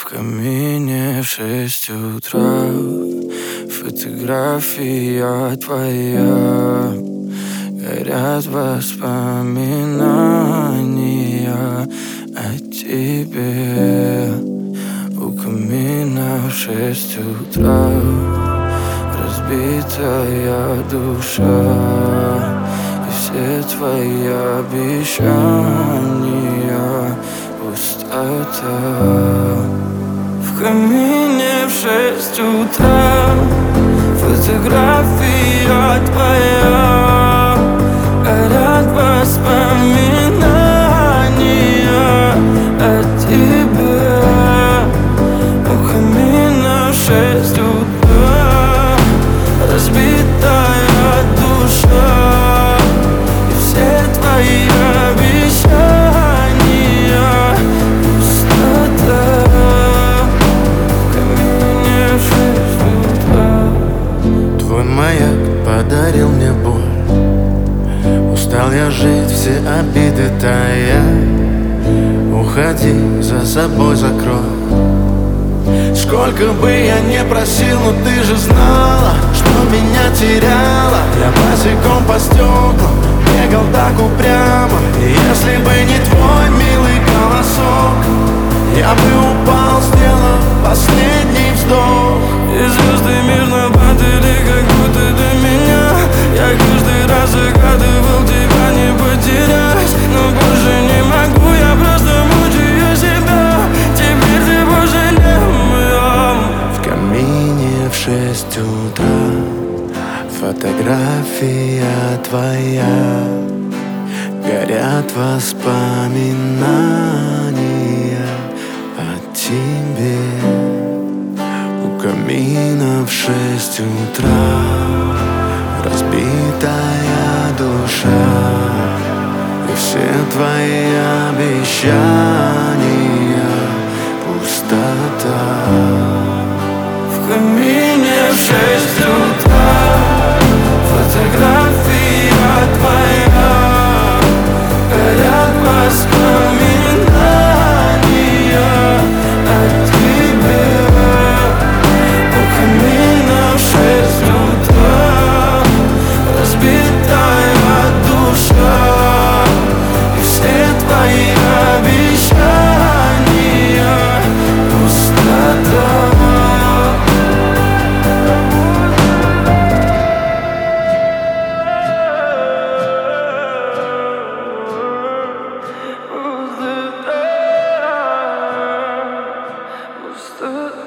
В камине в 6 утра фотография твоя. Горят воспоминания о тебе. У камина в 6 утра разбитая душа. И все твои обещания пустота. В камине в 6 утра фотография твоя. Горят воспоминания о тебе. У камина в 6 утра разбитая душа. И все твои обещания пустота. В камине в 6 утра. Твой маяк подарил мне боль. Устал я жить, все обиды тая. Уходи, за собой закрой. Сколько бы я не просил, но ты же знала, что меня теряла. Я босиком по стеклам бегал так упрямо. И если бы не твой милый голосок, я бы упал, сделав последний вздох. И звезды мирно падали, как будто до меня. Я каждый раз загадывал тебя не потерять, но больше не могу, я просто мучаю себя. Теперь ты больше не моя. В камине в 6 утра фотография твоя. Горят воспоминания о тебе. У камина в 6 утра разбитая душа. И все твои обещания пустота. В камине в 6 утра фотография твоя. Горят воспоминания о тебе. У камина в 6 утра разбитая душа. И все твои обещания пустота. Пустота.